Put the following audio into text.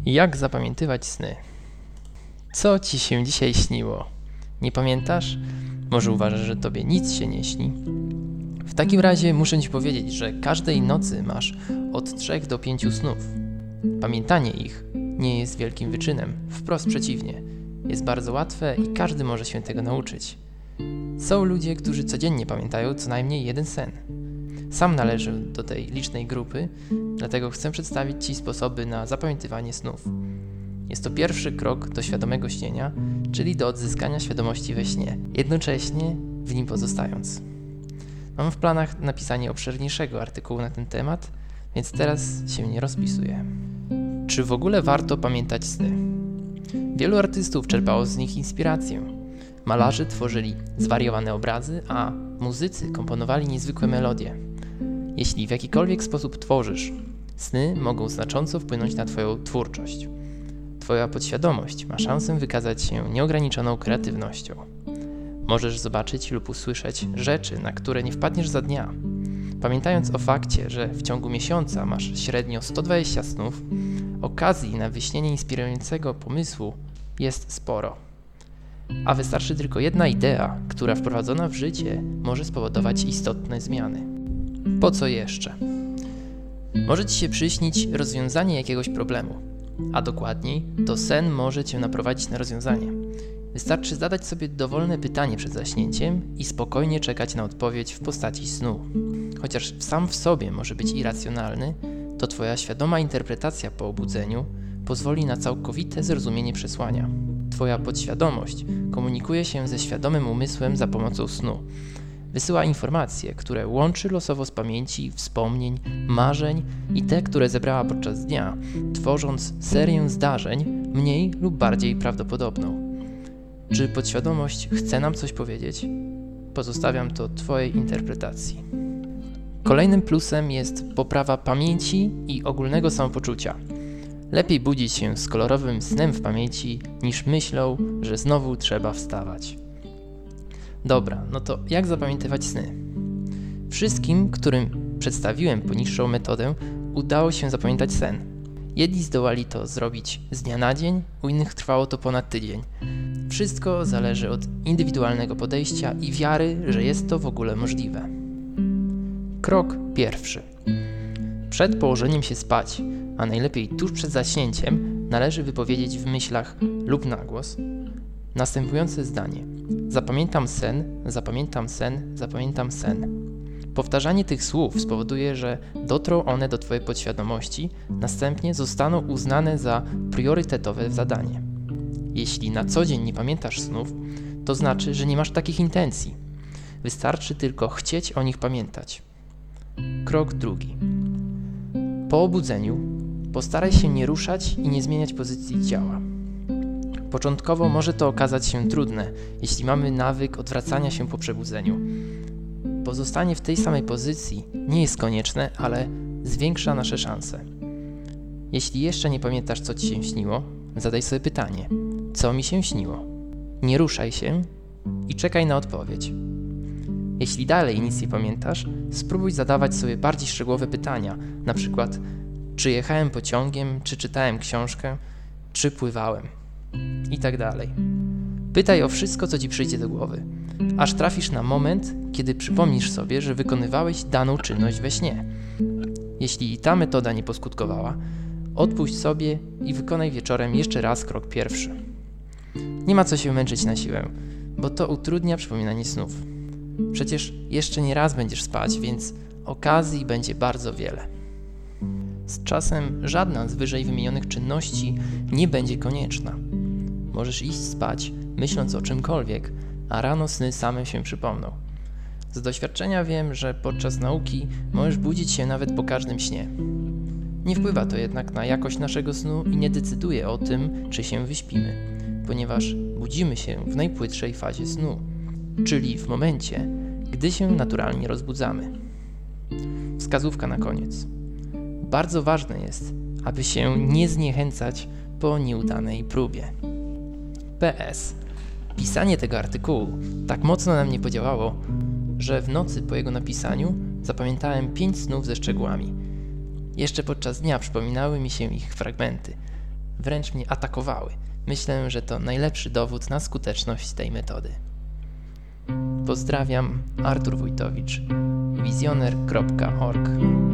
Jak zapamiętywać sny? Co ci się dzisiaj śniło? Nie pamiętasz? Może uważasz, że tobie nic się nie śni? W takim razie muszę ci powiedzieć, że każdej nocy masz od 3 do 5 snów. Pamiętanie ich nie jest wielkim wyczynem, wprost przeciwnie. Jest bardzo łatwe i każdy może się tego nauczyć. Są ludzie, którzy codziennie pamiętają co najmniej jeden sen. Sam należę do tej licznej grupy, dlatego chcę przedstawić ci sposoby na zapamiętywanie snów. Jest to pierwszy krok do świadomego śnienia, czyli do odzyskania świadomości we śnie, jednocześnie w nim pozostając. Mam w planach napisanie obszerniejszego artykułu na ten temat, więc teraz się nie rozpisuję. Czy w ogóle warto pamiętać sny? Wielu artystów czerpało z nich inspirację. Malarze tworzyli zwariowane obrazy, a muzycy komponowali niezwykłe melodie. Jeśli w jakikolwiek sposób tworzysz, sny mogą znacząco wpłynąć na twoją twórczość. Twoja podświadomość ma szansę wykazać się nieograniczoną kreatywnością. Możesz zobaczyć lub usłyszeć rzeczy, na które nie wpadniesz za dnia. Pamiętając o fakcie, że w ciągu miesiąca masz średnio 120 snów, okazji na wyśnienie inspirującego pomysłu jest sporo. A wystarczy tylko jedna idea, która wprowadzona w życie może spowodować istotne zmiany. Po co jeszcze? Może ci się przyśnić rozwiązanie jakiegoś problemu, a dokładniej to sen może cię naprowadzić na rozwiązanie. Wystarczy zadać sobie dowolne pytanie przed zaśnięciem i spokojnie czekać na odpowiedź w postaci snu. Chociaż sam w sobie może być irracjonalny, to twoja świadoma interpretacja po obudzeniu pozwoli na całkowite zrozumienie przesłania. Twoja podświadomość komunikuje się ze świadomym umysłem za pomocą snu. Wysyła informacje, które łączy losowo z pamięci, wspomnień, marzeń i te, które zebrała podczas dnia, tworząc serię zdarzeń mniej lub bardziej prawdopodobną. Czy podświadomość chce nam coś powiedzieć? Pozostawiam to twojej interpretacji. Kolejnym plusem jest poprawa pamięci i ogólnego samopoczucia. Lepiej budzić się z kolorowym snem w pamięci, niż myślą, że znowu trzeba wstawać. Dobra, no to jak zapamiętywać sny? Wszystkim, którym przedstawiłem poniższą metodę, udało się zapamiętać sen. Jedni zdołali to zrobić z dnia na dzień, u innych trwało to ponad tydzień. Wszystko zależy od indywidualnego podejścia i wiary, że jest to w ogóle możliwe. Krok pierwszy. Przed położeniem się spać, a najlepiej tuż przed zaśnięciem, należy wypowiedzieć w myślach lub na głos następujące zdanie. Zapamiętam sen, zapamiętam sen, zapamiętam sen. Powtarzanie tych słów spowoduje, że dotrą one do twojej podświadomości, następnie zostaną uznane za priorytetowe zadanie. Jeśli na co dzień nie pamiętasz snów, to znaczy, że nie masz takich intencji. Wystarczy tylko chcieć o nich pamiętać. Krok drugi. Po obudzeniu postaraj się nie ruszać i nie zmieniać pozycji ciała. Początkowo może to okazać się trudne, jeśli mamy nawyk odwracania się po przebudzeniu. Pozostanie w tej samej pozycji nie jest konieczne, ale zwiększa nasze szanse. Jeśli jeszcze nie pamiętasz, co ci się śniło, zadaj sobie pytanie: co mi się śniło? Nie ruszaj się i czekaj na odpowiedź. Jeśli dalej nic nie pamiętasz, spróbuj zadawać sobie bardziej szczegółowe pytania, na przykład czy jechałem pociągiem, czy czytałem książkę, czy pływałem i tak dalej. Pytaj o wszystko, co ci przyjdzie do głowy, aż trafisz na moment, kiedy przypomnisz sobie, że wykonywałeś daną czynność we śnie. Jeśli ta metoda nie poskutkowała, odpuść sobie i wykonaj wieczorem jeszcze raz krok pierwszy. Nie ma co się męczyć na siłę, bo to utrudnia przypominanie snów. Przecież jeszcze nie raz będziesz spać, więc okazji będzie bardzo wiele. Z czasem żadna z wyżej wymienionych czynności nie będzie konieczna. Możesz iść spać, myśląc o czymkolwiek, a rano sny same się przypomną. Z doświadczenia wiem, że podczas nauki możesz budzić się nawet po każdym śnie. Nie wpływa to jednak na jakość naszego snu i nie decyduje o tym, czy się wyśpimy, ponieważ budzimy się w najpłytszej fazie snu, czyli w momencie, gdy się naturalnie rozbudzamy. Wskazówka na koniec. Bardzo ważne jest, aby się nie zniechęcać po nieudanej próbie. PS. Pisanie tego artykułu tak mocno na mnie podziałało, że w nocy po jego napisaniu zapamiętałem 5 snów ze szczegółami. Jeszcze podczas dnia przypominały mi się ich fragmenty, wręcz mnie atakowały. Myślę, że to najlepszy dowód na skuteczność tej metody. Pozdrawiam, Artur Wójtowicz, wizjoner.org.